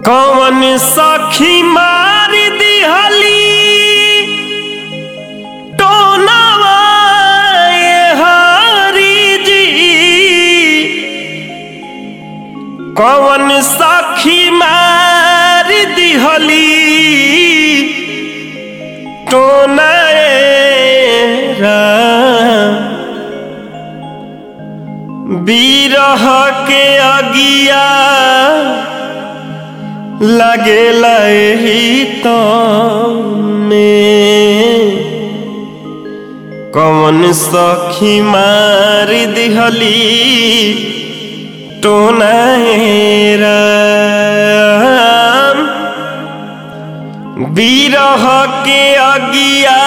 कौन सखी मार दिहली टोनवा ये हरी जी। कौन सखी मार दिहली टोना बिरह के अगिया लगेला एही तो में। कौन सखी मार दिहली टोना बिरह के अगिया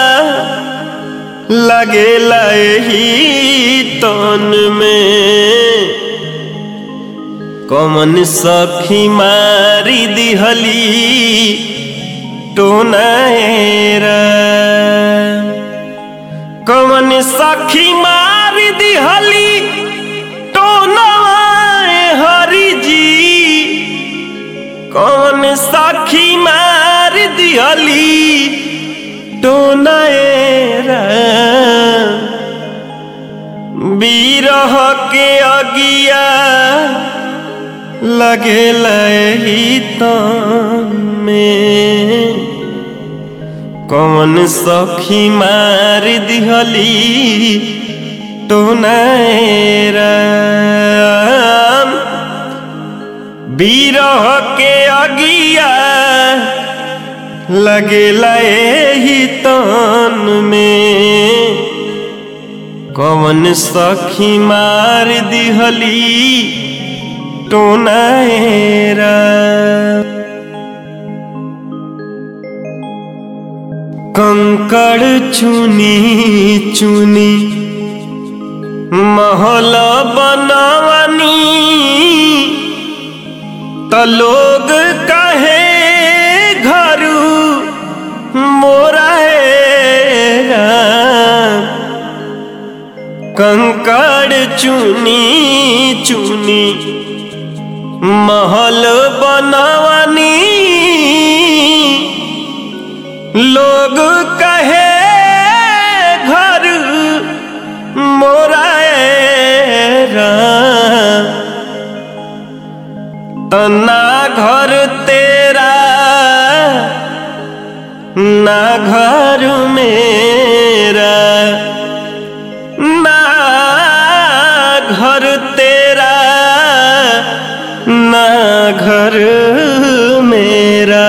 लगेला एही तन में। कौन सखी मारी दिहली टोना कौन सखी मारी दिहली टोना हरी जी। कौन सखी मार दिहली टोना बिरह के अगिया लगेला एही तन में। कौन सखी मार दिहली टोना बिरह के अगिया लगेला एही तन में। कौन सखी मार दिहली टोना कंकड़ चुनी चुनी महल बनवनी त लोग कहे घरू मोरा कंकड़ चुनी चुनी महल बनवनी लोग कहे घर मोरा तना घर तेरा ना घर मेरा। ना घर तेरा ना घर मेरा।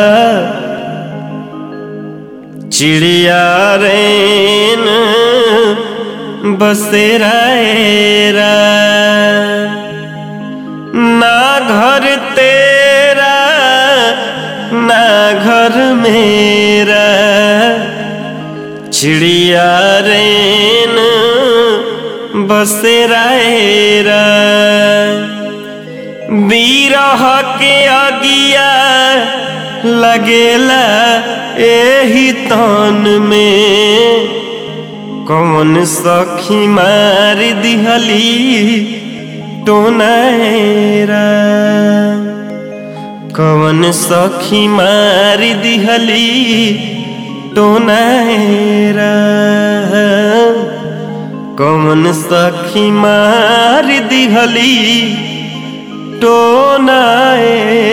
चिड़िया रैन बसेरा ना घर तेरा ना घर मेरा। चिड़िया रैन बसेरा बिरह के अगिया लगेला एही तन में। कौन सखी मार दिहली टोना कौन सखी मार दिहली टोना कौन सखी मार दिहली टोना।